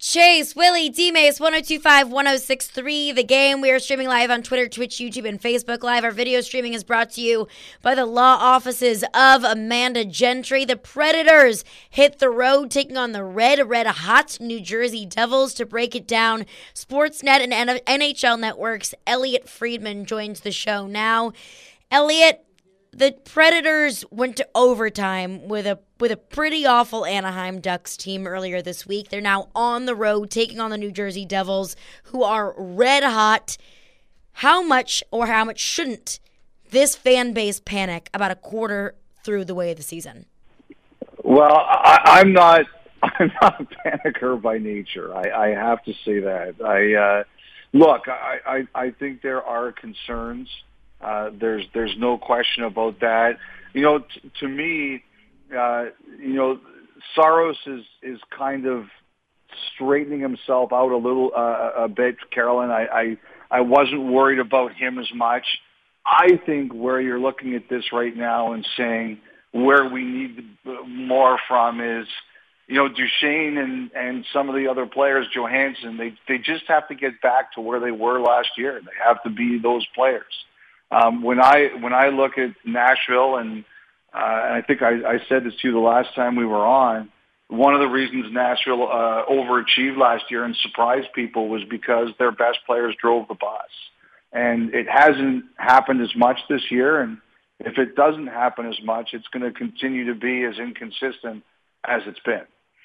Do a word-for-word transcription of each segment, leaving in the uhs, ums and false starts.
Chase, Willie, D-Mace, one oh two five, one oh six three, The Game. We are streaming live on Twitter, Twitch, YouTube, and Facebook Live. Our video streaming is brought to you by the law offices of Amanda Gentry. The Predators hit the road, taking on the red, red hot New Jersey Devils. To break it down, Sportsnet and N H L Network's Elliot Friedman joins the show now. Elliot, the Predators went to overtime with a with a pretty awful Anaheim Ducks team earlier this week. They're now on the road taking on the New Jersey Devils, who are red hot. How much or how much shouldn't this fan base panic about a quarter through the way of the season? Well, I, I'm not. I'm not a panicker by nature. I, I have to say that. I uh, look. I, I I think there are concerns. Uh, there's there's no question about that. You know, t- to me, uh, you know, Saros is is kind of straightening himself out a little uh, a bit. Carolyn, I, I I wasn't worried about him as much. I think where you're looking at this right now and saying where we need more from is, you know, Duchesne and, and some of the other players, Johansson, they they just have to get back to where they were last year. They have to be those players. Um, when I when I look at Nashville, and, uh, and I think I, I said this to you the last time we were on, one of the reasons Nashville uh, overachieved last year and surprised people was because their best players drove the bus. And it hasn't happened as much this year, and if it doesn't happen as much, it's going to continue to be as inconsistent as it's been.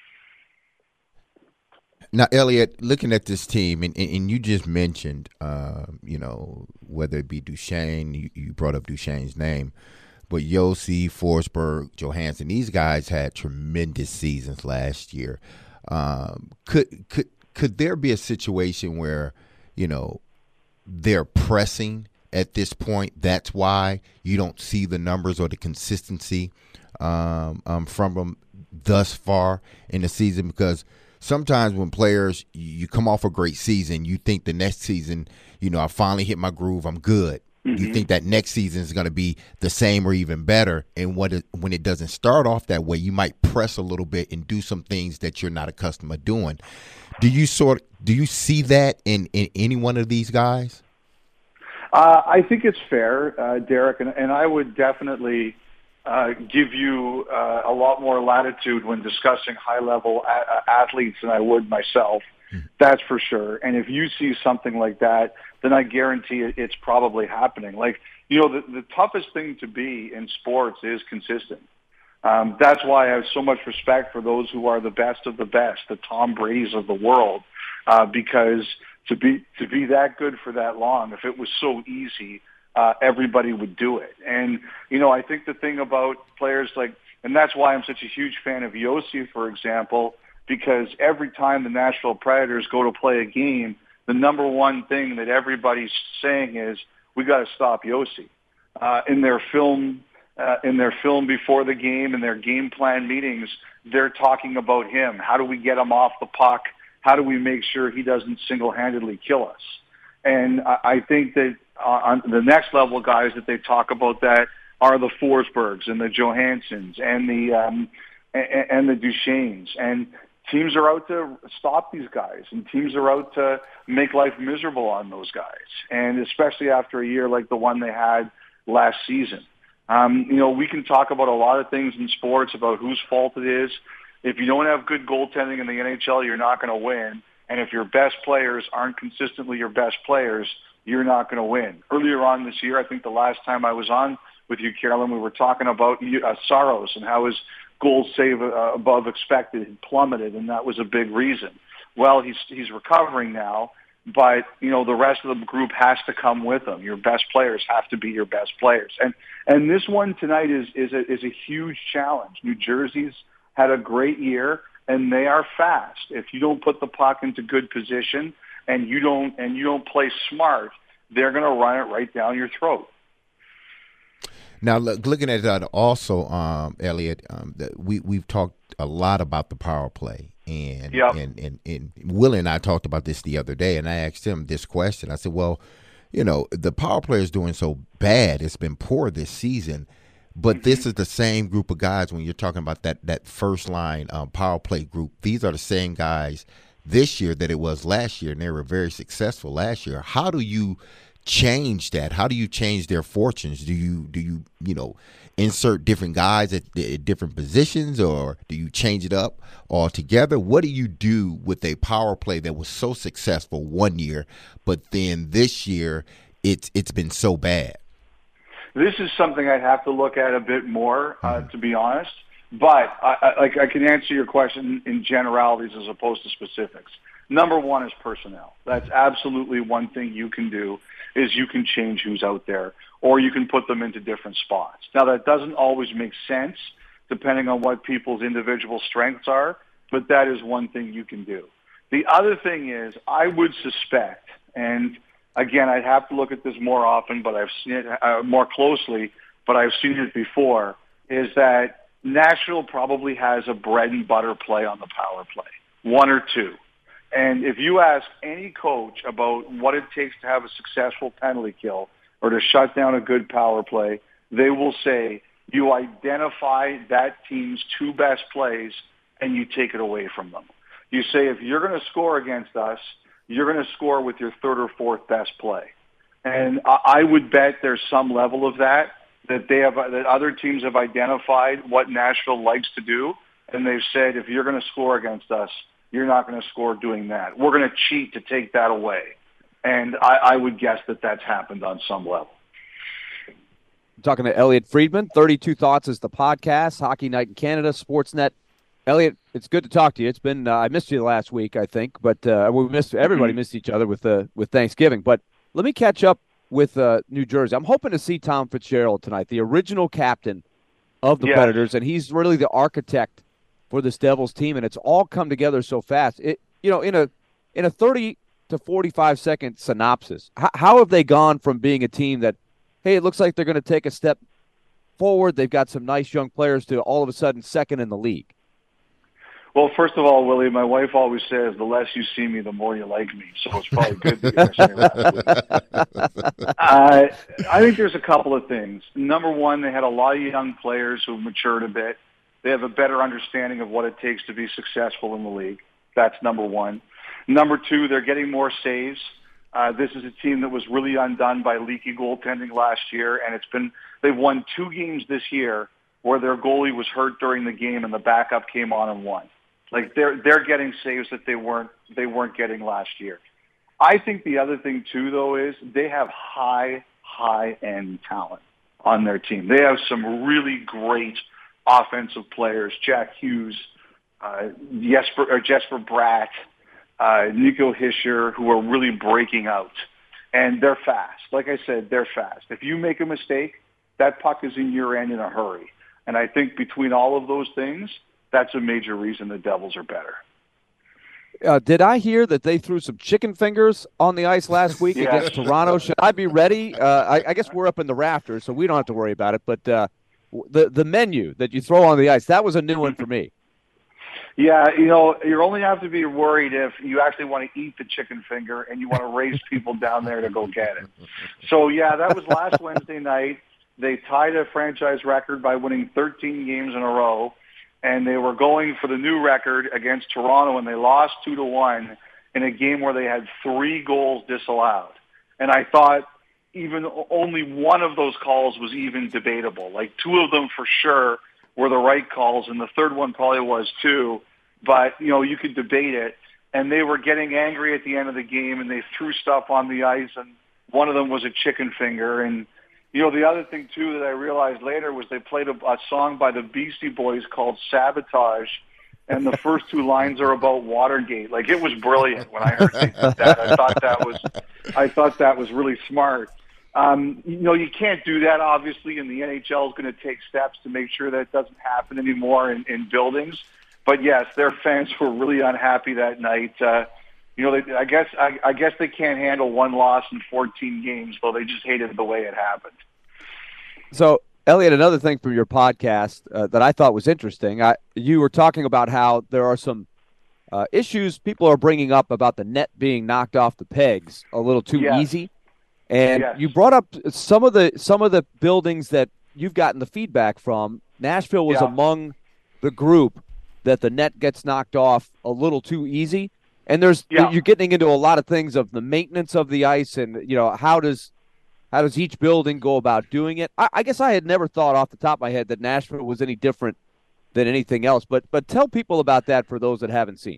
Now, Elliot, looking at this team, and, and you just mentioned, uh, you know, whether it be Duchesne, you, you brought up Duchesne's name, but Josi, Forsberg, Johansson, these guys had tremendous seasons last year. Um, could could could there be a situation where, you know, they're pressing at this point? That's why you don't see the numbers or the consistency um, um, from them thus far in the season, because sometimes when players, you come off a great season, you think the next season, you know, I finally hit my groove, I'm good. Mm-hmm. You think that next season is going to be the same or even better. And what it, when it doesn't start off that way, you might press a little bit and do some things that you're not accustomed to doing. Do you sort do you see that in, in any one of these guys? Uh, I think it's fair, uh, Derek, and, and I would definitely Uh, give you uh, a lot more latitude when discussing high-level a- athletes than I would myself. Mm. That's for sure. And if you see something like that, then I guarantee it, it's probably happening. Like, you know, the, the toughest thing to be in sports is consistent. Um, that's why I have so much respect for those who are the best of the best, the Tom Brady's of the world, uh, because to be to be that good for that long, if it was so easy, Uh, everybody would do it. And, you know, I think the thing about players like, and that's why I'm such a huge fan of Josi, for example, because every time the Nashville Predators go to play a game, the number one thing that everybody's saying is, we got to stop Josi. Uh, in their film, uh, in their film before the game, in their game plan meetings, they're talking about him. How do we get him off the puck? How do we make sure he doesn't single-handedly kill us? And I, I think that on the next level guys that they talk about that are the Forsbergs and the Johanssons and the um, and, and the Duchesnes. And teams are out to stop these guys, and teams are out to make life miserable on those guys. And especially after a year like the one they had last season. Um, you know, we can talk about a lot of things in sports about whose fault it is. If you don't have good goaltending in the N H L, you're not going to win. And if your best players aren't consistently your best players, you're not going to win. Earlier on this year, I think the last time I was on with you, Carolyn, we were talking about uh, Saros and how his goal save uh, above expected had plummeted, and that was a big reason. Well, he's he's recovering now, but you know the rest of the group has to come with him. Your best players have to be your best players, and and this one tonight is is a, is a huge challenge. New Jersey's had a great year, and they are fast. If you don't put the puck into good position, and you don't and you don't play smart, they're going to run it right down your throat. Now, look, looking at that also, um, Elliot, um, the, we we've talked a lot about the power play, and, yep. and and and Willie and I talked about this the other day, and I asked him this question. I said, "Well, you know, the power play is doing so bad; it's been poor this season." But mm-hmm. this is the same group of guys when you're talking about that that first line um, power play group. These are the same guys this year that it was last year, and they were very successful last year. How do you change that? How do you change their fortunes? Do you do you you know insert different guys at, at different positions, or do you change it up altogether? What do you do with a power play that was so successful one year, but then this year it's it's been so bad? This is something I'd have to look at a bit more, uh, mm-hmm. to be honest. But I, I, like I can answer your question in generalities as opposed to specifics. Number one is personnel. That's absolutely one thing you can do, is you can change who's out there, or you can put them into different spots. Now, that doesn't always make sense depending on what people's individual strengths are, but that is one thing you can do. The other thing is, I would suspect, and again, I'd have to look at this more often, but I've seen it uh, more closely, but I've seen it before, is that Nashville probably has a bread and butter play on the power play, one or two. And if you ask any coach about what it takes to have a successful penalty kill or to shut down a good power play, they will say you identify that team's two best plays and you take it away from them. You say, if you're going to score against us, you're going to score with your third or fourth best play. And I would bet there's some level of that, that they have, that other teams have identified what Nashville likes to do, and they've said, if you're going to score against us, you're not going to score doing that. We're going to cheat to take that away. And I, I would guess that that's happened on some level. I'm talking to Elliotte Friedman. thirty-two Thoughts is the podcast. Hockey Night in Canada, Sportsnet. Elliotte, it's good to talk to you. It's been uh, I missed you last week, I think, but uh, we missed everybody missed each other with uh, with Thanksgiving. But let me catch up with uh, New Jersey. I'm hoping to see Tom Fitzgerald tonight, the original captain of the yes. Predators, and he's really the architect for this Devils team, and it's all come together so fast. It, you know, in a in a thirty to forty-five second synopsis, how, how have they gone from being a team that, hey, it looks like they're going to take a step forward, they've got some nice young players, to all of a sudden second in the league? Well, first of all, Willie, my wife always says, the less you see me, the more you like me. So it's probably good that you're saying that. uh, I think there's a couple of things. Number one, they had a lot of young players who have matured a bit. They have a better understanding of what it takes to be successful in the league. That's number one. Number two, they're getting more saves. Uh, this is a team that was really undone by leaky goaltending last year, and it's been they've won two games this year where their goalie was hurt during the game and the backup came on and won. Like they're they're getting saves that they weren't they weren't getting last year. I think the other thing too, though, is they have high high end talent on their team. They have some really great offensive players: Jack Hughes, uh, Jesper or Jesper Bratt, uh, Nico Hischier, who are really breaking out, and they're fast. Like I said, they're fast. If you make a mistake, that puck is in your end in a hurry. And I think between all of those things, that's a major reason the Devils are better. Uh, did I hear that they threw some chicken fingers on the ice last week yes. against Toronto? Should I be ready? Uh, I, I guess we're up in the rafters, so we don't have to worry about it. But uh, the the menu that you throw on the ice, that was a new one for me. Yeah, you know, you only have to be worried if you actually want to eat the chicken finger and you want to race people down there to go get it. So, yeah, that was last Wednesday night. They tied a franchise record by winning thirteen games in a row, and they were going for the new record against Toronto, and they lost two to one in a game where they had three goals disallowed. And I thought even only one of those calls was even debatable. Like two of them for sure were the right calls, and the third one probably was too. But, you know, you could debate it. And they were getting angry at the end of the game, and they threw stuff on the ice, and one of them was a chicken finger. And you know, the other thing, too, that I realized later was they played a, a song by the Beastie Boys called Sabotage, and the first two lines are about Watergate. Like, it was brilliant when I heard they did that. I thought that was, I thought that was really smart. Um, you know, you can't do that, obviously, and the N H L is going to take steps to make sure that doesn't happen anymore in, in buildings. But, yes, their fans were really unhappy that night. Uh, You know, they, I guess I, I guess they can't handle one loss in fourteen games, though they just hated the way it happened. So, Elliotte, another thing from your podcast uh, that I thought was interesting, I, you were talking about how there are some uh, issues people are bringing up about the net being knocked off the pegs a little too yes. easy, and yes. you brought up some of the some of the buildings that you've gotten the feedback from. Nashville was yeah. among the group that the net gets knocked off a little too easy. And there's Yeah. you're getting into a lot of things of the maintenance of the ice, and you know how does how does each building go about doing it. I, I guess I had never thought off the top of my head that Nashville was any different than anything else. But but tell people about that for those that haven't seen.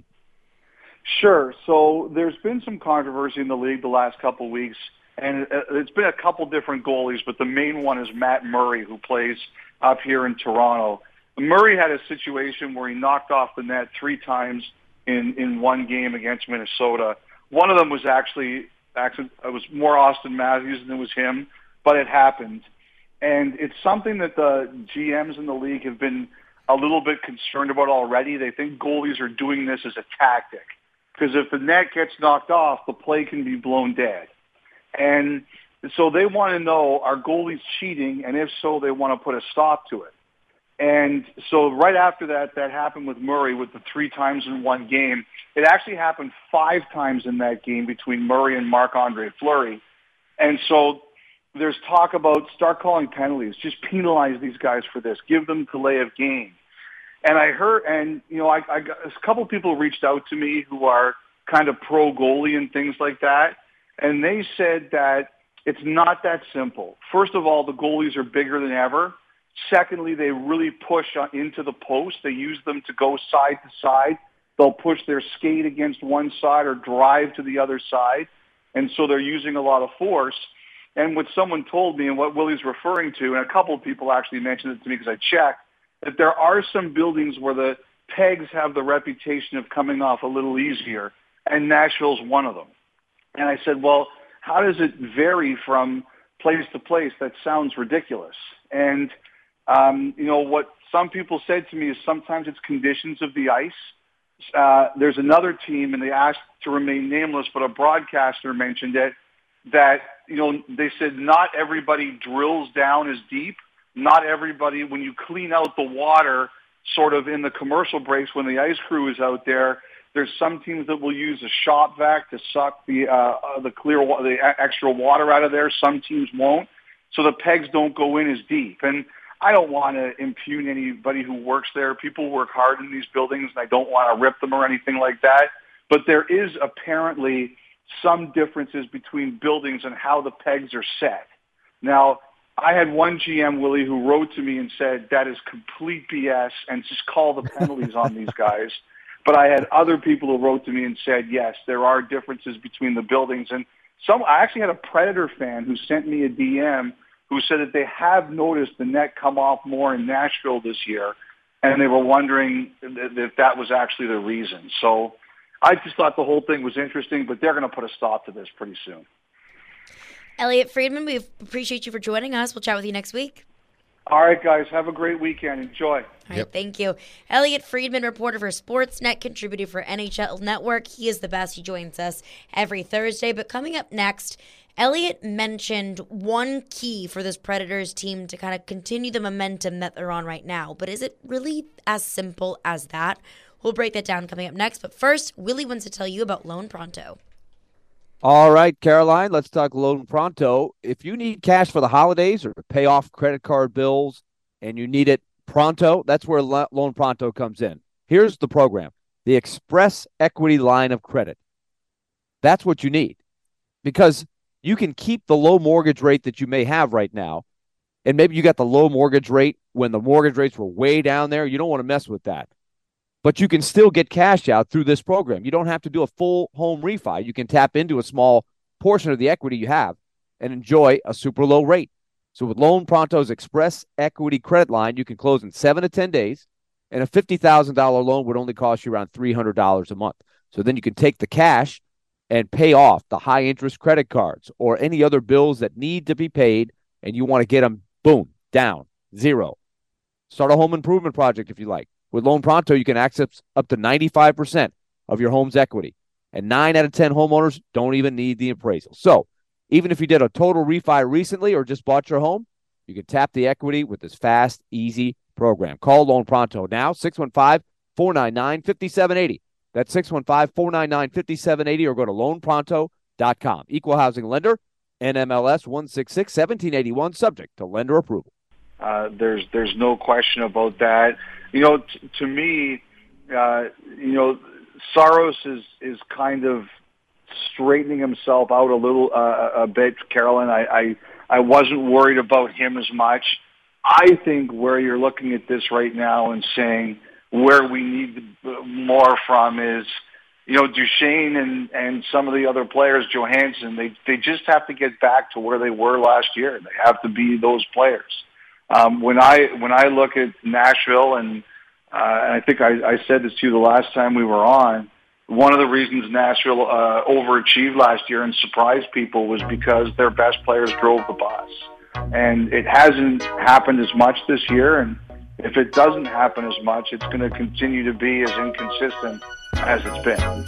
Sure. So there's been some controversy in the league the last couple of weeks, and it's been a couple different goalies, but the main one is Matt Murray, who plays up here in Toronto. Murray had a situation where he knocked off the net three times in, in one game against Minnesota. One of them was actually, actually it was more Austin Matthews than it was him, but it happened. And it's something that the G Ms in the league have been a little bit concerned about already. They think goalies are doing this as a tactic. Because if the net gets knocked off, the play can be blown dead. And so they want to know, are goalies cheating? And if so, they want to put a stop to it. And so right after that, that happened with Murray with the three times in one game. It actually happened five times in that game between Murray and Marc-Andre Fleury. And so there's talk about start calling penalties. Just penalize these guys for this. Give them delay of game. And I heard, and, you know, I, I got, a couple of people reached out to me who are kind of pro goalie and things like that. And they said that it's not that simple. First of all, the goalies are bigger than ever. Secondly, they really push into the post. They use them to go side to side. They'll push their skate against one side or drive to the other side. And so they're using a lot of force. And what someone told me and what Willie's referring to, and a couple of people actually mentioned it to me because I checked, that there are some buildings where the pegs have the reputation of coming off a little easier, and Nashville's one of them. And I said, well, how does it vary from place to place? That sounds ridiculous. And, um, you know, what some people said to me is sometimes it's conditions of the ice. Uh, there's another team, and they asked to remain nameless, but a broadcaster mentioned it, that, you know, they said not everybody drills down as deep. Not everybody, when you clean out the water sort of in the commercial breaks when the ice crew is out there, there's some teams that will use a shop vac to suck the uh, the clear the extra water out of there. Some teams won't. So the pegs don't go in as deep. And I don't want to impugn anybody who works there. People work hard in these buildings, and I don't want to rip them or anything like that. But there is apparently some differences between buildings and how the pegs are set. Now, I had one G M, Willie, who wrote to me and said, that is complete B S, and just call the penalties on these guys. But I had other people who wrote to me and said, yes, there are differences between the buildings. And some, I actually had a Predator fan who sent me a D M who said that they have noticed the net come off more in Nashville this year, and they were wondering if that was actually the reason. So I just thought the whole thing was interesting, but they're going to put a stop to this pretty soon. Elliotte Friedman, we appreciate you for joining us. We'll chat with you next week. All right, guys. Have a great weekend. Enjoy. All right, Yep. thank you. Elliotte Friedman, reporter for Sportsnet, contributor for N H L Network. He is the best. He joins us every Thursday. But coming up next, Elliotte mentioned one key for this Predators team to kind of continue the momentum that they're on right now. But is it really as simple as that? We'll break that down coming up next. But first, Willie wants to tell you about Loan Pronto. All right, Caroline, let's talk Loan Pronto. If you need cash for the holidays or to pay off credit card bills and you need it pronto, that's where Loan Pronto comes in. Here's the program, the Express Equity Line of Credit. That's what you need because you can keep the low mortgage rate that you may have right now, and maybe you got the low mortgage rate when the mortgage rates were way down there. You don't want to mess with that. But you can still get cash out through this program. You don't have to do a full home refi. You can tap into a small portion of the equity you have and enjoy a super low rate. So with Loan Pronto's Express Equity Credit Line, you can close in seven to ten days, and a fifty thousand dollars loan would only cost you around three hundred dollars a month. So then you can take the cash and pay off the high-interest credit cards or any other bills that need to be paid, and you want to get them, boom, down, zero. Start a home improvement project if you like. With Loan Pronto, you can access up to ninety-five percent of your home's equity. And nine out of ten homeowners don't even need the appraisal. So even if you did a total refi recently or just bought your home, you can tap the equity with this fast, easy program. Call Loan Pronto now, six one five, four nine nine, five seven eight zero. That's six one five, four nine nine, five seven eight zero or go to loan pronto dot com. Equal housing lender, N M L S one six six, one seven eight one, subject to lender approval. Uh, there's there's no question about that. You know, t- to me, uh, you know, Saros is is kind of straightening himself out a little uh, a bit, Carolyn. I, I I wasn't worried about him as much. I think where you're looking at this right now and saying where we need more from is, you know, Duchesne and, and some of the other players, Johansson, they they just have to get back to where they were last year. They have to be those players. Um, when I when I look at Nashville, and, uh, and I think I, I said this to you the last time we were on, one of the reasons Nashville uh, overachieved last year and surprised people was because their best players drove the bus. And it hasn't happened as much this year, and if it doesn't happen as much, it's going to continue to be as inconsistent as it's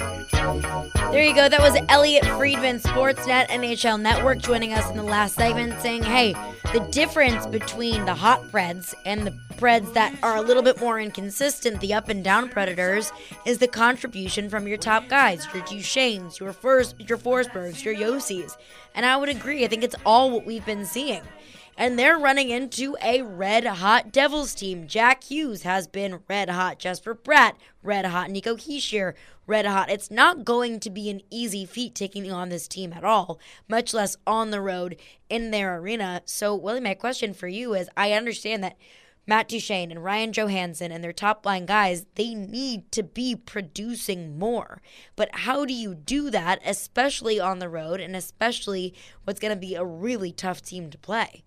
been. There you go. That was Elliot Friedman, Sportsnet N H L Network, joining us in the last segment saying, hey, the difference between the hot Preds and the Preds that are a little bit more inconsistent, the up and down Predators, is the contribution from your top guys, your Duchesnes, your first, your Forsbergs, your Yossi's. And I would agree. I think it's all what we've been seeing. And they're running into a red-hot Devils team. Jack Hughes has been red-hot. Jesper Bratt, red-hot. Nico Hischier, red-hot. It's not going to be an easy feat taking on this team at all, much less on the road in their arena. So, Willie, my question for you is, I understand that Matt Duchene and Ryan Johansson and their top-line guys, they need to be producing more. But how do you do that, especially on the road, and especially what's going to be a really tough team to play?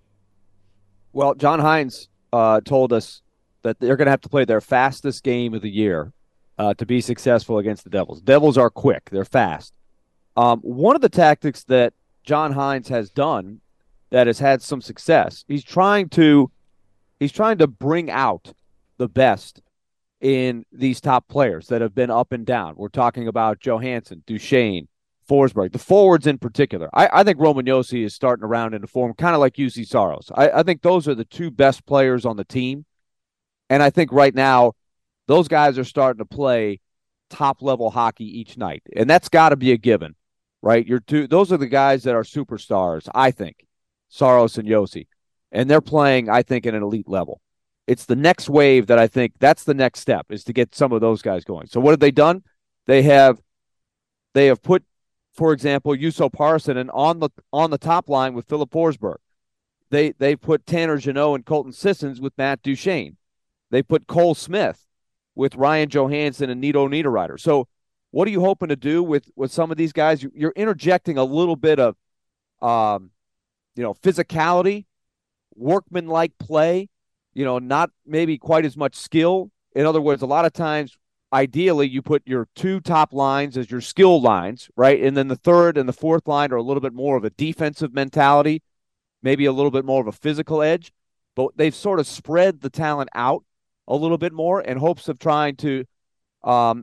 Well, John Hynes uh, told us that they're going to have to play their fastest game of the year uh, to be successful against the Devils. Devils are quick. They're fast. Um, one of the tactics that John Hynes has done that has had some success, he's trying to he's trying to bring out the best in these top players that have been up and down. We're talking about Johansson, Duchene, Forsberg, the forwards in particular. I, I think Roman Josi is starting around into form, kind of like U C Saros. I, I think those are the two best players on the team. And I think right now, those guys are starting to play top-level hockey each night. And that's got to be a given, right? You're two, those are the guys that are superstars, I think, Saros and Josi. And they're playing, I think, at an elite level. It's the next wave that I think that's the next step, is to get some of those guys going. So what have they done? They have they have put, for example, Juuso Parssinen on the on the top line with Philip Forsberg. They they put Tanner Jeannot and Colton Sissons with Matt Duchene. They put Cole Smith with Ryan Johansson and Nito Niederreiter. So what are you hoping to do with, with some of these guys? You're interjecting a little bit of um, you know, physicality, workman-like play, you know, not maybe quite as much skill. In other words, a lot of times, ideally, you put your two top lines as your skill lines, right? And then the third and the fourth line are a little bit more of a defensive mentality, maybe a little bit more of a physical edge. But they've sort of spread the talent out a little bit more in hopes of trying to um,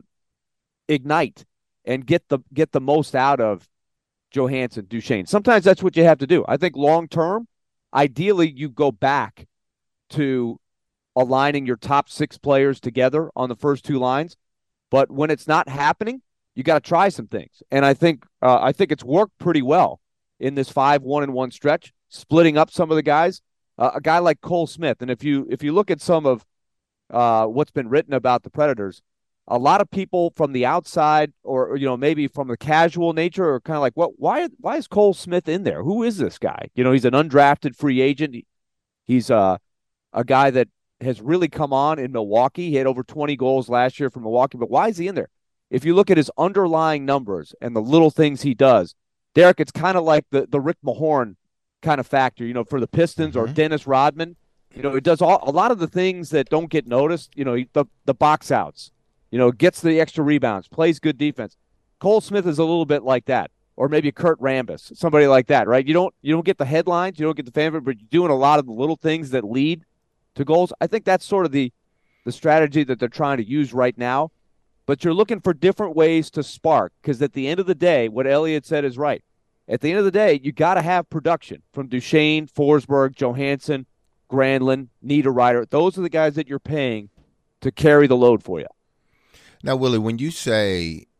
ignite and get the get the most out of Johansson, Duchene. Sometimes that's what you have to do. I think long-term, ideally, you go back to aligning your top six players together on the first two lines. But when it's not happening, you got to try some things. And I think uh, I think it's worked pretty well in this five one and one stretch, splitting up some of the guys. Uh, a guy like Cole Smith, and if you if you look at some of uh, what's been written about the Predators, a lot of people from the outside, or, or you know, maybe from the casual nature, are kind of like, what? Why? Why is Cole Smith in there? Who is this guy? You know, he's an undrafted free agent. He, he's uh, a guy that has really come on in Milwaukee. He had over twenty goals last year for Milwaukee, but why is he in there? If you look at his underlying numbers and the little things he does, Derek, it's kind of like the, the Rick Mahorn kind of factor, you know, for the Pistons, mm-hmm. or Dennis Rodman. You know, it does all, a lot of the things that don't get noticed, you know, the, the box outs, you know, gets the extra rebounds, plays good defense. Cole Smith is a little bit like that, or maybe Kurt Rambis, somebody like that, right? You don't you don't get the headlines, you don't get the favorite, but you're doing a lot of the little things that lead to goals. I think that's sort of the the strategy that they're trying to use right now. But you're looking for different ways to spark, because at the end of the day, what Elliot said is right. At the end of the day, you got to have production from Duchene, Forsberg, Johansson, Granlund, Niederreiter. Those are the guys that you're paying to carry the load for you. Now, Willie, when you say,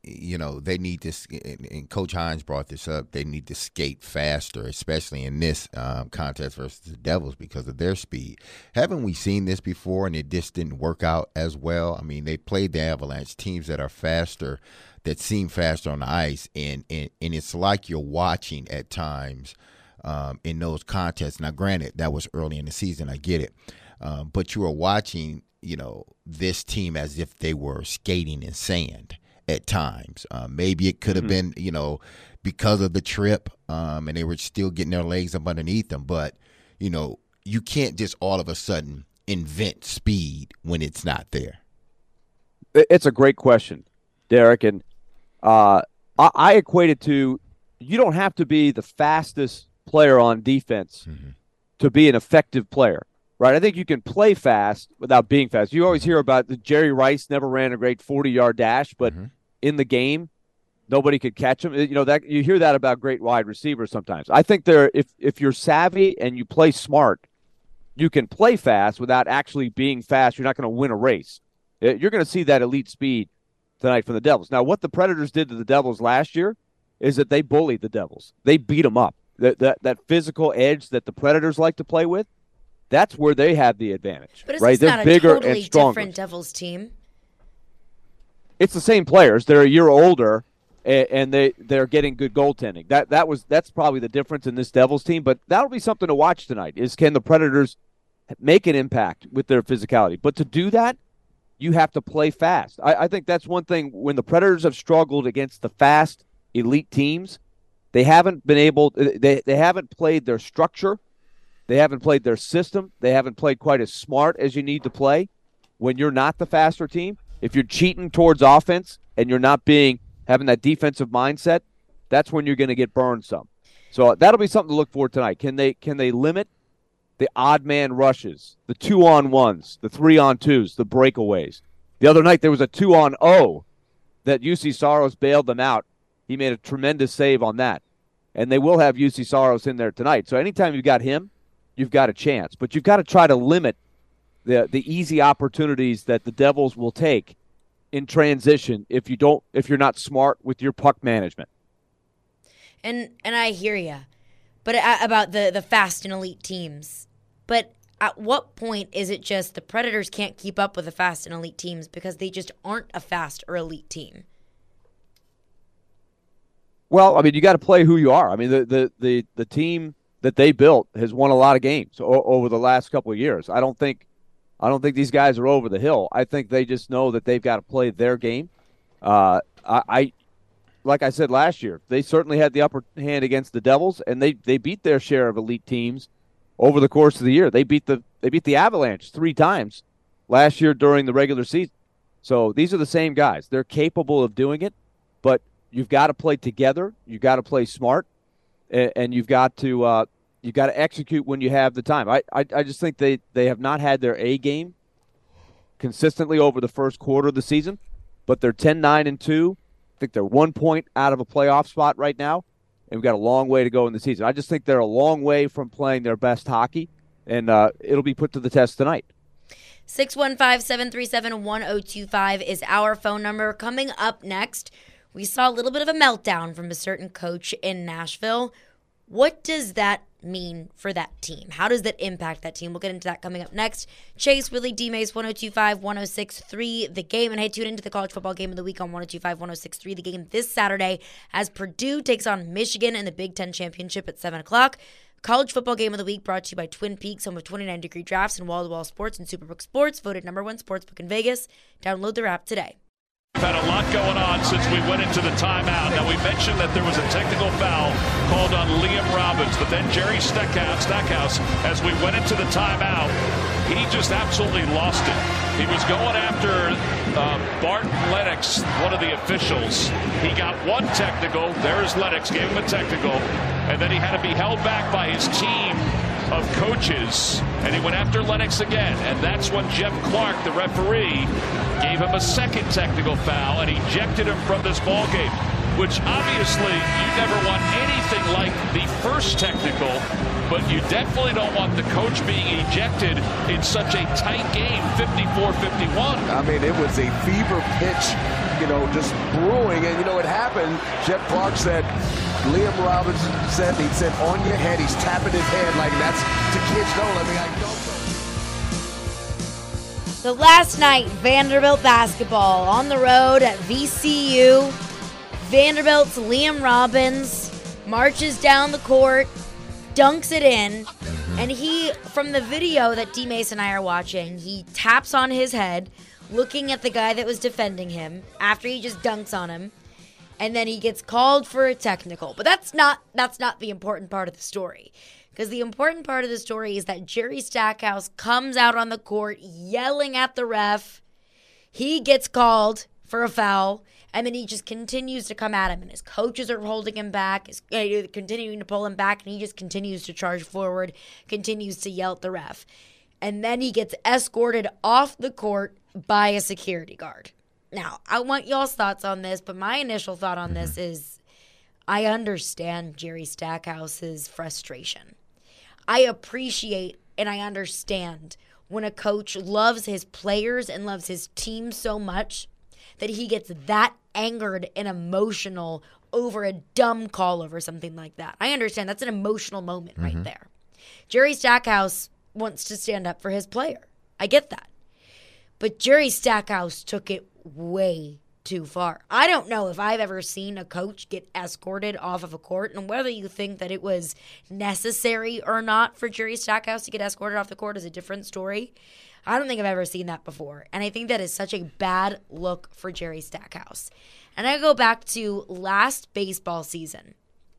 you know, they need to, and Coach Hines brought this up, they need to skate faster, especially in this um, contest versus the Devils because of their speed. Haven't we seen this before and it just didn't work out as well? I mean, they played the Avalanche, teams that are faster, that seem faster on the ice, and, and, and it's like you're watching at times um, in those contests. Now, granted, that was early in the season, I get it, um, but you were watching, you know, this team as if they were skating in sand at times. Uh, maybe it could have mm-hmm. been, you know, because of the trip um, and they were still getting their legs up underneath them. But, you know, you can't just all of a sudden invent speed when it's not there. It's a great question, Derek. And uh, I, I equate it to you don't have to be the fastest player on defense mm-hmm. to be an effective player. Right, I think you can play fast without being fast. You always hear about the Jerry Rice never ran a great forty-yard dash, but mm-hmm. in the game, nobody could catch him. You know that you hear that about great wide receivers sometimes. I think there, if if you're savvy and you play smart, you can play fast without actually being fast. You're not going to win a race. You're going to see that elite speed tonight from the Devils. Now, what the Predators did to the Devils last year is that they bullied the Devils. They beat them up. That that, that physical edge that the Predators like to play with. That's where they have the advantage, but it's right? They're not bigger a totally and stronger. Different Devils team. It's the same players. They're a year older, and, and they they're getting good goaltending. That that was that's probably the difference in this Devils team. But that'll be something to watch tonight. Is can the Predators make an impact with their physicality? But to do that, you have to play fast. I, I think that's one thing. When the Predators have struggled against the fast elite teams, they haven't been able. They they haven't played their structure. They haven't played their system. They haven't played quite as smart as you need to play when you're not the faster team. If you're cheating towards offense and you're not being having that defensive mindset, that's when you're going to get burned some. So that'll be something to look for tonight. Can they can they limit the odd man rushes, the two on ones, the three on twos, the breakaways? The other night there was a two on oh that U C Saros bailed them out. He made a tremendous save on that. And they will have U C Saros in there tonight. So anytime you've got him, you've got a chance. But you've got to try to limit the the easy opportunities that the Devils will take in transition if you don't if you're not smart with your puck management. And and I hear you, but about the the fast and elite teams. But at what point is it just the Predators can't keep up with the fast and elite teams because they just aren't a fast or elite team? Well, I mean, you got to play who you are. I mean, the the the, the team that they built has won a lot of games o- over the last couple of years. I don't think, I don't think these guys are over the hill. I think they just know that they've got to play their game. Uh, I, I, like I said last year, they certainly had the upper hand against the Devils, and they, they beat their share of elite teams over the course of the year. They beat the they beat the Avalanche three times last year during the regular season. So these are the same guys. They're capable of doing it, but you've got to play together. You've got to play smart. And you've got to uh, you've got to execute when you have the time. I, I I just think they, they have not had their A game consistently over the first quarter of the season, but they're ten nine and two. I think they're one point out of a playoff spot right now, and we've got a long way to go in the season. I just think they're a long way from playing their best hockey, and uh, it'll be put to the test tonight. six one five, seven three seven, one oh two five is our phone number. Coming up next, we saw a little bit of a meltdown from a certain coach in Nashville. What does that mean for that team? How does that impact that team? We'll get into that coming up next. Chase, Willie, D-Mace, one oh two five, one oh six three, The Game. And hey, tune into the college football game of the week on one oh two five, one oh six three, The Game this Saturday as Purdue takes on Michigan in the Big Ten Championship at seven o'clock. College football game of the week brought to you by Twin Peaks, home of twenty-nine degree drafts and wall-to-wall sports and Superbook Sports, voted number one sportsbook in Vegas. Download their app today. We've had a lot going on since we went into the timeout. Now, we mentioned that there was a technical foul called on Liam Robbins, but then Jerry Stackhouse, Stackhouse, as we went into the timeout, he just absolutely lost it. He was going after uh, Barton Lennox, one of the officials. He got one technical. There's Lennox, gave him a technical, and then he had to be held back by his team of coaches, and he went after Lennox again, and that's when Jeff Clark, the referee, gave him a second technical foul and ejected him from this ball game, which obviously you never want anything like the first technical, but you definitely don't want the coach being ejected in such a tight game, fifty-four fifty-one. I mean, it was a fever pitch you know, just brewing. And, you know, it happened. Jeff Clark said, Liam Robinson said, he said, on your head, he's tapping his head like that's to kids don't let me. I don't know. So last night, Vanderbilt basketball on the road at V C U. Vanderbilt's Liam Robbins marches down the court, dunks it in, mm-hmm. and he, from the video that D. Mace and I are watching, he taps on his head, looking at the guy that was defending him after he just dunks on him, and then he gets called for a technical. But that's not that's not the important part of the story. Because the important part of the story is that Jerry Stackhouse comes out on the court yelling at the ref. He gets called for a foul, and then he just continues to come at him. And his coaches are holding him back, is uh, continuing to pull him back, and he just continues to charge forward, continues to yell at the ref. And then he gets escorted off the court by a security guard. Now, I want y'all's thoughts on this, but my initial thought on this is I understand Jerry Stackhouse's frustration. I appreciate and I understand when a coach loves his players and loves his team so much that he gets that angered and emotional over a dumb call over something like that. I understand. That's an emotional moment mm-hmm. right there. Jerry Stackhouse wants to stand up for his player. I get that. But Jerry Stackhouse took it way too far. I don't know if I've ever seen a coach get escorted off of a court, and whether you think that it was necessary or not for Jerry Stackhouse to get escorted off the court is a different story. I don't think I've ever seen that before, and I think that is such a bad look for Jerry Stackhouse. And I go back to last baseball season.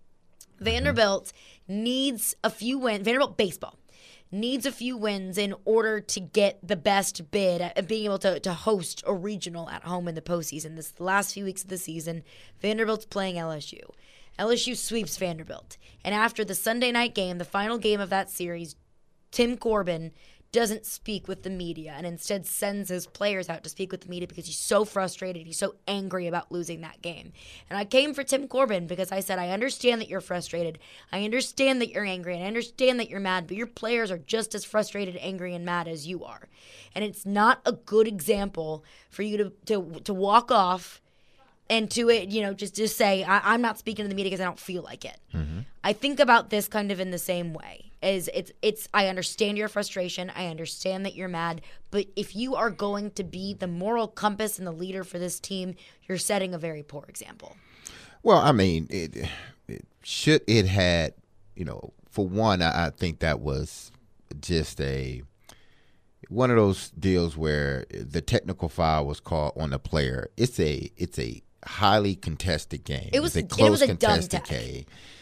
Vanderbilt needs a few wins. Vanderbilt baseball needs a few wins in order to get the best bid at being able to, to host a regional at home in the postseason. This is the last few weeks of the season. Vanderbilt's playing L S U. L S U sweeps Vanderbilt. And after the Sunday night game, the final game of that series, Tim Corbin doesn't speak with the media and instead sends his players out to speak with the media because he's so frustrated. He's so angry about losing that game. And I came for Tim Corbin because I said, I understand that you're frustrated. I understand that you're angry. And I understand that you're mad. But your players are just as frustrated, angry, and mad as you are. And it's not a good example for you to to, to walk off and to it, you know, just, just say, I, I'm not speaking to the media because I don't feel like it. Mm-hmm. I think about this kind of in the same way. Is it's it's I understand your frustration. I understand that you're mad. But if you are going to be the moral compass and the leader for this team, you're setting a very poor example. Well, I mean, it, it should it had, you know, for one, I, I think that was just a one of those deals where the technical foul was called on the player. It's a it's a highly contested game. It was it's a close it was a contested dumb game.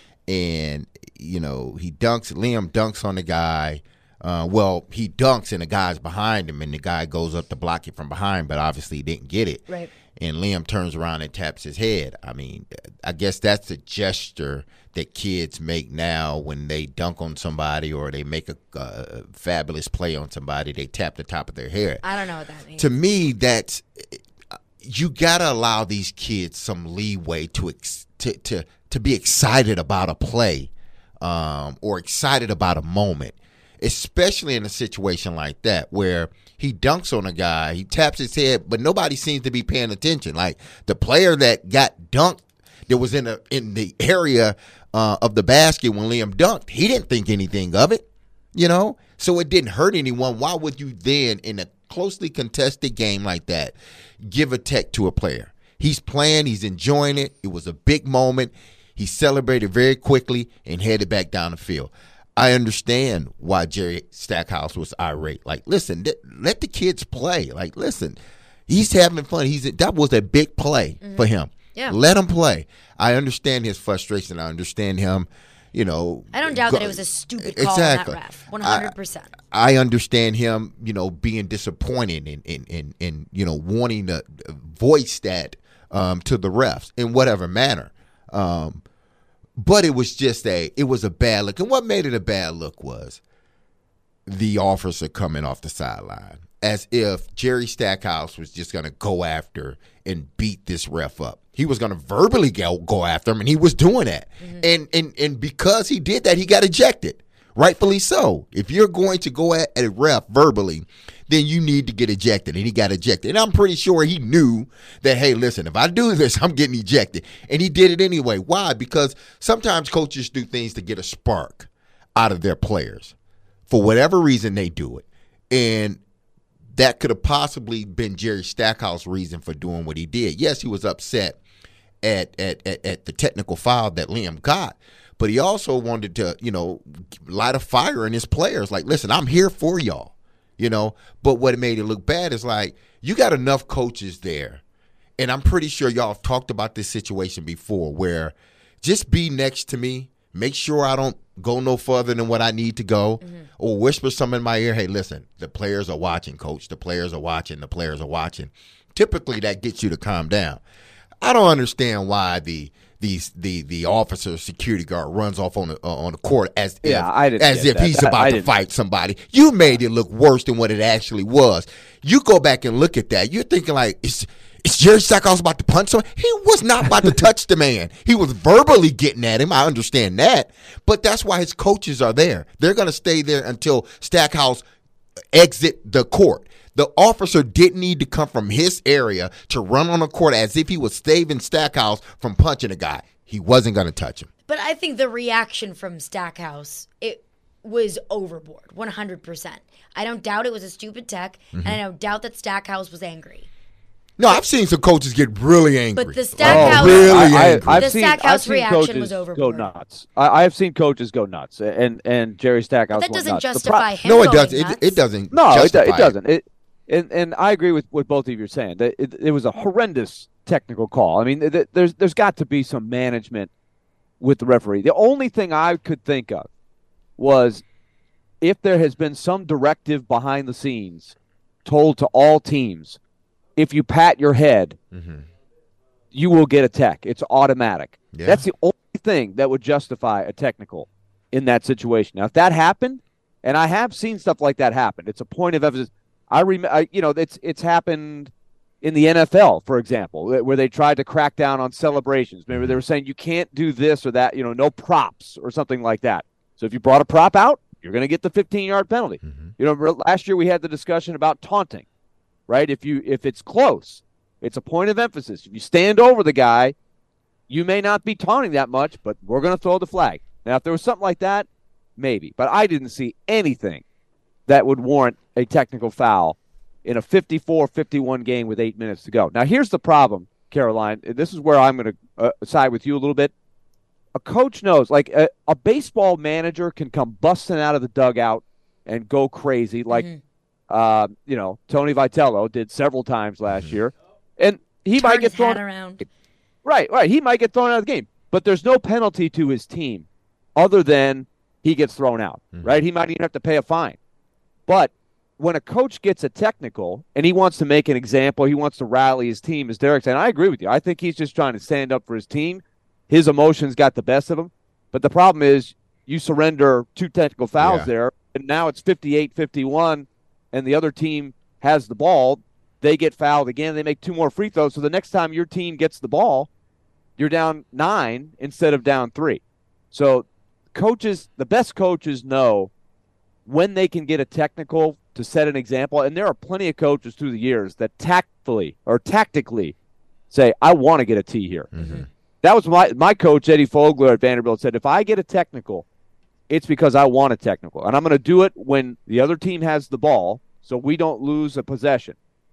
And, you know, he dunks, Liam dunks on the guy. Uh, well, he dunks and the guy's behind him, and the guy goes up to block it from behind, but obviously he didn't get it. Right. And Liam turns around and taps his head. I mean, I guess that's a gesture that kids make now when they dunk on somebody or they make a uh, fabulous play on somebody. They tap the top of their head. I don't know what that means. To me, that's you got to allow these kids some leeway to ex- to to to be excited about a play um, or excited about a moment, especially in a situation like that where he dunks on a guy, he taps his head, but nobody seems to be paying attention. Like the player that got dunked that was in a, in the area uh, of the basket when Liam dunked, he didn't think anything of it, you know? So it didn't hurt anyone. Why would you then, in a closely contested game like that, give a tech to a player? He's playing, he's enjoying it. It was a big moment. He celebrated very quickly and headed back down the field. I understand why Jerry Stackhouse was irate. Like, listen, th- let the kids play. Like, listen, he's having fun. He's that was a big play mm-hmm. for him. Yeah. Let him play. I understand his frustration. I understand him, you know. I don't doubt go, that it was a stupid call exactly. on that ref. one hundred percent. I, I understand him, you know, being disappointed and, and, and, and you know, wanting to voice that um, to the refs in whatever manner. Um, but it was just a, it was a bad look. And what made it a bad look was the officer coming off the sideline as if Jerry Stackhouse was just going to go after and beat this ref up. He was going to verbally go, go after him, and he was doing that. Mm-hmm. And, and, and because he did that, he got ejected, Rightfully so. If you're going to go at a ref verbally, then you need to get ejected. And he got ejected. And I'm pretty sure he knew that, hey, listen, if I do this, I'm getting ejected. And he did it anyway. Why? Because sometimes coaches do things to get a spark out of their players. For whatever reason, they do it. And that could have possibly been Jerry Stackhouse' reason for doing what he did. Yes, he was upset at, at, at, at the technical foul that Liam got. But he also wanted to, you know, light a fire in his players. Like, listen, I'm here for y'all, you know. But what made it look bad is like you got enough coaches there. And I'm pretty sure y'all have talked about this situation before where just be next to me. Make sure I don't go no further than what I need to go, mm-hmm. or whisper something in my ear. Hey, listen, the players are watching, coach. The players are watching. The players are watching. Typically, that gets you to calm down. I don't understand why the These the the officer security guard runs off on the uh, on the court as yeah, if I didn't as if that. he's about I, I to fight somebody. You made it look worse than what it actually was. You go back and look at that. You're thinking like it's it's Jerry Stackhouse about to punch someone. He was not about to touch the man. He was verbally getting at him. I understand that, but that's why his coaches are there. They're going to stay there until Stackhouse exit the court. The officer didn't need to come from his area to run on the court as if he was saving Stackhouse from punching a guy. He wasn't going to touch him. But I think the reaction from Stackhouse, it was overboard, one hundred percent. I don't doubt it was a stupid tech, mm-hmm. and I don't doubt that Stackhouse was angry. No, I've seen some coaches get really angry. But the Stackhouse, oh, really I, angry. I, I've the seen, Stackhouse I've seen reaction was overboard. Go nuts. I, I have seen coaches go nuts, and and Jerry Stackhouse. But that doesn't went nuts. justify pro- him. No, it going doesn't. nuts. It, it doesn't. No, it, justify it doesn't. It, and and I agree with what both of you are saying. That it, it was a horrendous technical call. I mean, th- there's there's got to be some management with the referee. The only thing I could think of was if there has been some directive behind the scenes told to all teams, if you pat your head, mm-hmm. you will get a tech. It's automatic. Yeah. That's the only thing that would justify a technical in that situation. Now, if that happened, and I have seen stuff like that happen, it's a point of emphasis. I remember, you know, it's it's happened in the N F L, for example, where they tried to crack down on celebrations. Maybe they were saying you can't do this or that, you know, no props or something like that. So if you brought a prop out, you're going to get the fifteen-yard penalty. Mm-hmm. You know, last year we had the discussion about taunting, right? If you if it's close, it's a point of emphasis. If you stand over the guy, you may not be taunting that much, but we're going to throw the flag. Now, if there was something like that, maybe. But I didn't see anything that would warrant a technical foul in a fifty-four fifty-one game with eight minutes to go. Now, here's the problem, Caroline. This is where I'm going to uh, side with you a little bit. A coach knows, like a, a baseball manager can come busting out of the dugout and go crazy, like mm-hmm. uh, you know Tony Vitello did several times last year, and he Turn might get his thrown hat around. Right, right. He might get thrown out of the game, but there's no penalty to his team other than he gets thrown out. Mm-hmm. Right? He might even have to pay a fine. But when a coach gets a technical and he wants to make an example, he wants to rally his team, as Derek said, I agree with you. I think he's just trying to stand up for his team. His emotions got the best of him. But the problem is you surrender two technical fouls yeah. there, and now it's fifty-eight fifty-one, and the other team has the ball. They get fouled again. They make two more free throws. So the next time your team gets the ball, you're down nine instead of down three. So coaches, the best coaches know when they can get a technical to set an example, and there are plenty of coaches through the years that tactfully or tactically say, I want to get a T here. Mm-hmm. That was my my coach, Eddie Fogler at Vanderbilt, said, if I get a technical, it's because I want a technical. And I'm going to do it when the other team has the ball so we don't lose a possession.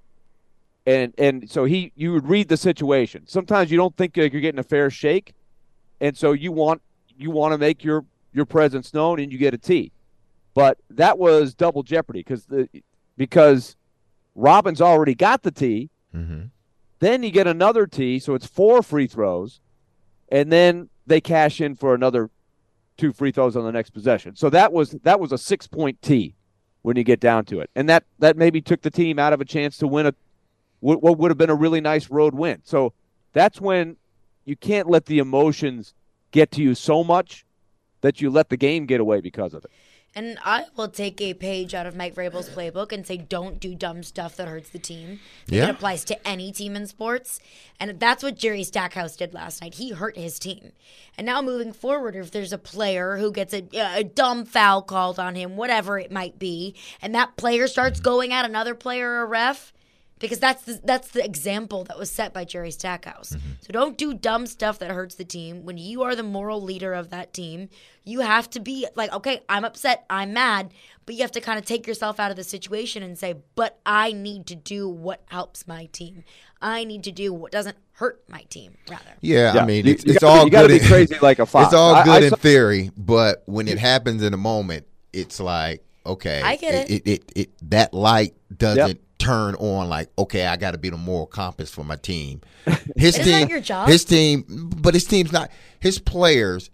And and so he you would read the situation. Sometimes you don't think you're getting a fair shake, and so you want you want to make your, your presence known, and you get a T. But that was double jeopardy because the because Robbins already got the T. Mm-hmm. Then you get another T, so it's four free throws, and then they cash in for another two free throws on the next possession. So that was that was a six-point T when you get down to it, and that that maybe took the team out of a chance to win a what would have been a really nice road win. So that's when you can't let the emotions get to you so much that you let the game get away because of it. And I will take a page out of Mike Vrabel's playbook and say, don't do dumb stuff that hurts the team. Yeah. It applies to any team in sports. And that's what Jerry Stackhouse did last night. He hurt his team. And now moving forward, if there's a player who gets a, a dumb foul called on him, whatever it might be, and that player starts going at another player or a ref, because that's the, that's the example that was set by Jerry Stackhouse. Mm-hmm. So don't do dumb stuff that hurts the team. When you are the moral leader of that team, you have to be like, okay, I'm upset, I'm mad, but you have to kind of take yourself out of the situation and say, but I need to do what helps my team. I need to do what doesn't hurt my team, rather. Yeah, yeah. I mean, you, it's, you it's gotta, all you good. You got to be crazy like a fox. It's all good I, I in saw- theory, but when it happens in a moment, it's like, okay, I get it. It, it, it, it that light doesn't Yep. turn on like, okay, I got to be the moral compass for my team. His Isn't team, that your job? his team, but his team's not. His players,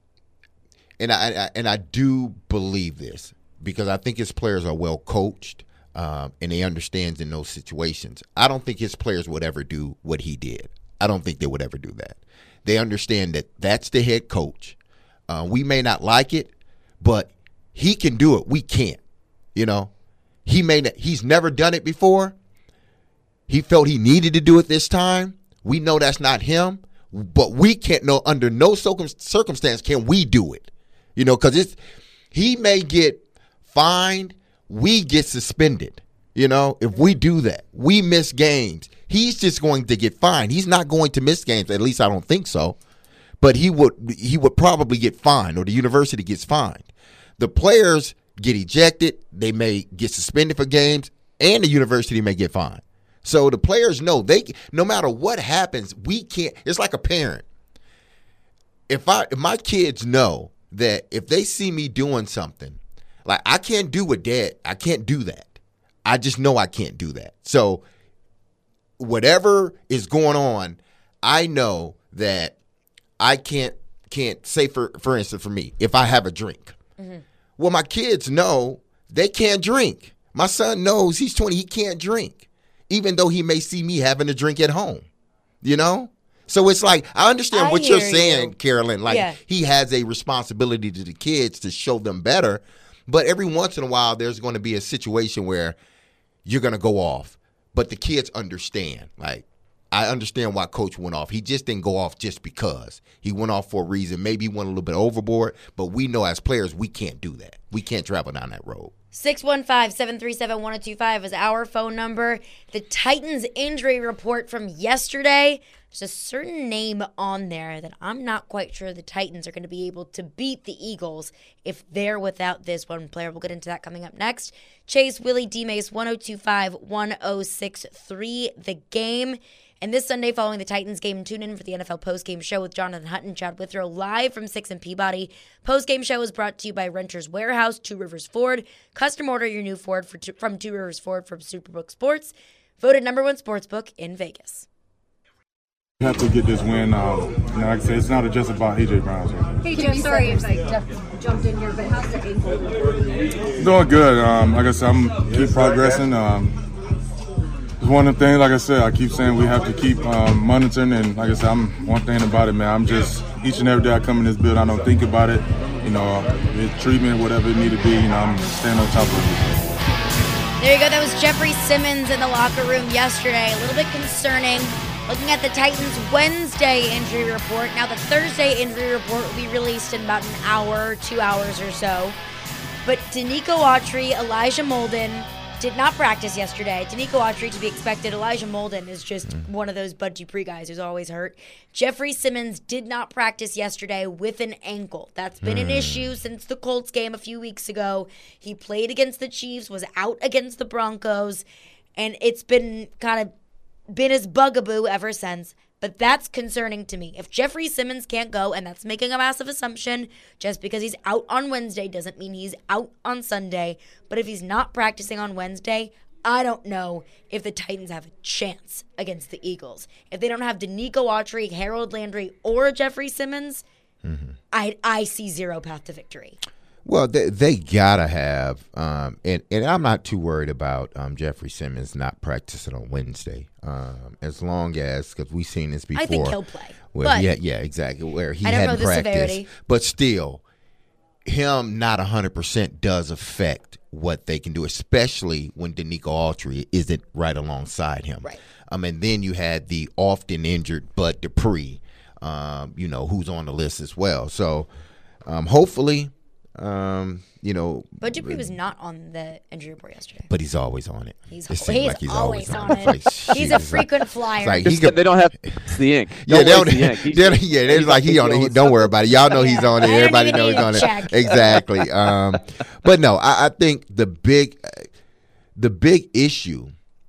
and I, I and I do believe this because I think his players are well coached um, and they understand in those situations. I don't think his players would ever do what he did. I don't think they would ever do that. They understand that that's the head coach. Uh, we may not like it, but he can do it. We can't. You know, he may not, he's never done it before. He felt he needed to do it this time. We know that's not him, but we can't know under no circum, circumstance can we do it. You know, because it's he may get fined, we get suspended. You know, if we do that, we miss games. He's just going to get fined. He's not going to miss games. At least I don't think so. But he would he would probably get fined, or the university gets fined. The players get ejected. They may get suspended for games, and the university may get fined. So the players know they no matter what happens, we can't. It's like a parent. If I if my kids know that if they see me doing something, like I can't do what dad, I can't do that. I just know I can't do that. So whatever is going on, I know that I can't can't say for for instance for me, if I have a drink. Mm-hmm. Well, my kids know they can't drink. My son knows he's twenty, he can't drink, even though he may see me having a drink at home. You know? So it's like, I understand I what you're hear saying, you. Carolyn. Like, Yeah. he has a responsibility to the kids to show them better. But every once in a while, there's going to be a situation where you're going to go off. But the kids understand. Like, I understand why Coach went off. He just didn't go off just because. He went off for a reason. Maybe he went a little bit overboard. But we know as players, we can't do that. We can't travel down that road. six one five, seven three seven, one oh two five is our phone number. The Titans injury report from yesterday. There's a certain name on there that I'm not quite sure the Titans are going to be able to beat the Eagles if they're without this one player. We'll get into that coming up next. Chase, Willie, D-Mace, one oh two five, one oh six three, The Game. And this Sunday following the Titans game, tune in for the N F L postgame show with Jonathan Hutton, Chad Withrow, live from six and Peabody. Postgame show is brought to you by Renters Warehouse, Two Rivers Ford. Custom order your new Ford for two, from Two Rivers Ford from Superbook Sports. Voted number one sportsbook in Vegas. We have to get this win. Um, you know, like I said, it's not just about A J Brown. So. Hey, Joe, sorry if I jumped, jumped in here, but how's the ankle? Doing good. Um, like I said, I'm keep progressing. Um, it's one of the things, like I said, I keep saying we have to keep um, monitoring. And like I said, I'm one thing about it, man. I'm just each and every day I come in this building, I don't think about it. You know, it's treatment, whatever it need to be. You know, I'm staying on top of it. There you go. That was Jeffrey Simmons in the locker room yesterday. A little bit concerning. Looking at the Titans' Wednesday injury report. Now, the Thursday injury report will be released in about an hour, two hours or so. But Danico Autry, Elijah Molden did not practice yesterday. Danico Autry to be expected. Elijah Molden is just mm. one of those Bud Dupree guys who's always hurt. Jeffrey Simmons did not practice yesterday with an ankle. That's been mm. an issue since the Colts game a few weeks ago. He played against the Chiefs, was out against the Broncos, and it's been kind of been his bugaboo ever since. But that's concerning to me. If Jeffrey Simmons can't go, and that's making a massive assumption, just because he's out on Wednesday doesn't mean he's out on Sunday. But if he's not practicing on Wednesday, I don't know if the Titans have a chance against the Eagles. If they don't have Danico Autry, Harold Landry, or Jeffrey Simmons, mm-hmm. I I see zero path to victory. Well, they, they gotta have, um, and and I'm not too worried about um, Jeffrey Simmons not practicing on Wednesday, um, as long as because we've seen this before. I think he'll play. Where but yeah, yeah, exactly. Where he I don't hadn't know the practiced, severity. But still, him not one hundred percent does affect what they can do, especially when Danico Autry isn't right alongside him. Right. Um, and then you had the often injured Bud Dupree, um, you know, who's on the list as well. So um, hopefully, um, you know. Bud Dupree was not on the injury report yesterday. But he's always on it. He's, it he's, like he's always, always on, on it. it. Like, he's a shit, frequent it's flyer. like he Just, they don't have the ink. Yeah, Don't they don't, waste the ink. He's- they don't- yeah, it's like he on it. He, don't worry about it. Y'all know he's on it. I don't Everybody even knows need he's on to it. check. Exactly. Um, but no, I, I think the big, the big issue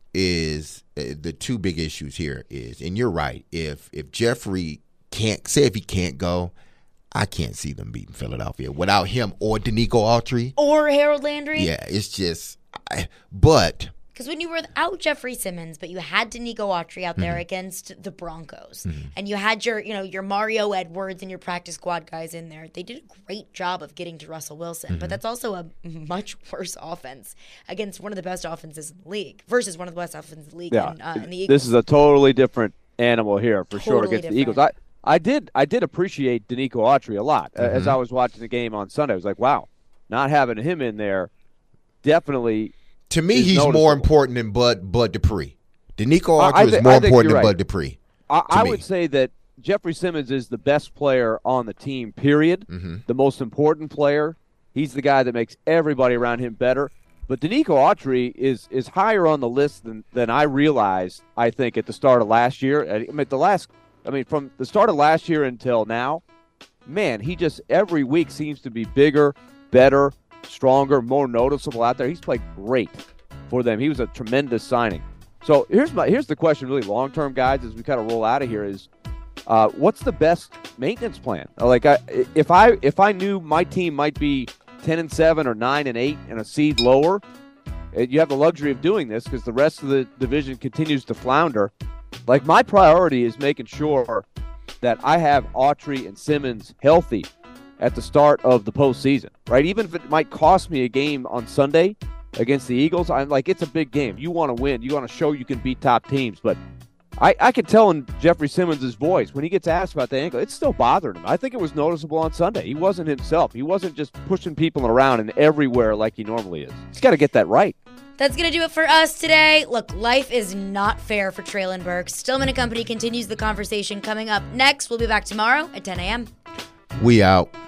is uh, the two big issues here is, and you're right. If if Jeffrey can't say if he can't go, I can't see them beating Philadelphia without him or Danico Autry Or Harold Landry. Yeah, it's just, I, but. Because when you were without Jeffrey Simmons, but you had Danico Autry out there Mm-hmm. against the Broncos, Mm-hmm. and you had your, you know, your Mario Edwards and your practice squad guys in there, they did a great job of getting to Russell Wilson. Mm-hmm. But that's also a much worse offense against one of the best offenses in the league versus one of the best offenses in the league Yeah, in, uh, in the Eagles. this is a totally different animal here for sure Totally against the Eagles. different. I, I did I did appreciate Danico Autry a lot uh, as I was watching the game on Sunday. I was like, wow, not having him in there definitely. To me, is he's noticeable. more important than Bud Bud Dupree. Danico I- Autry I is thi- more I think important you're than right. Bud Dupree. I, to I me. would say that Jeffrey Simmons is the best player on the team, period. Mm-hmm. The most important player. He's the guy that makes everybody around him better. But Danico Autry is is higher on the list than, than I realized, I think, at the start of last year. I mean, the last, I mean, from the start of last year until now, man, he just every week seems to be bigger, better, stronger, more noticeable out there. He's played great for them. He was a tremendous signing. So here's my here's the question, really long term, guys, as we kind of roll out of here is, uh, what's the best maintenance plan? Like, I, if I if I knew my team might be ten and seven or nine and eight and a seed lower, you have the luxury of doing this because the rest of the division continues to flounder. Like, my priority is making sure that I have Autry and Simmons healthy at the start of the postseason, right? Even if it might cost me a game on Sunday against the Eagles, I'm like, it's a big game. You want to win. You want to show you can beat top teams. But I, I can tell in Jeffrey Simmons' voice when he gets asked about the ankle, it's still bothering him. I think it was noticeable on Sunday. He wasn't himself. He wasn't just pushing people around and everywhere like he normally is. He's got to get that right. That's going to do it for us today. Look, life is not fair for Traylon Burks. Stillman and Company continues the conversation coming up next. We'll be back tomorrow at ten a.m. We out.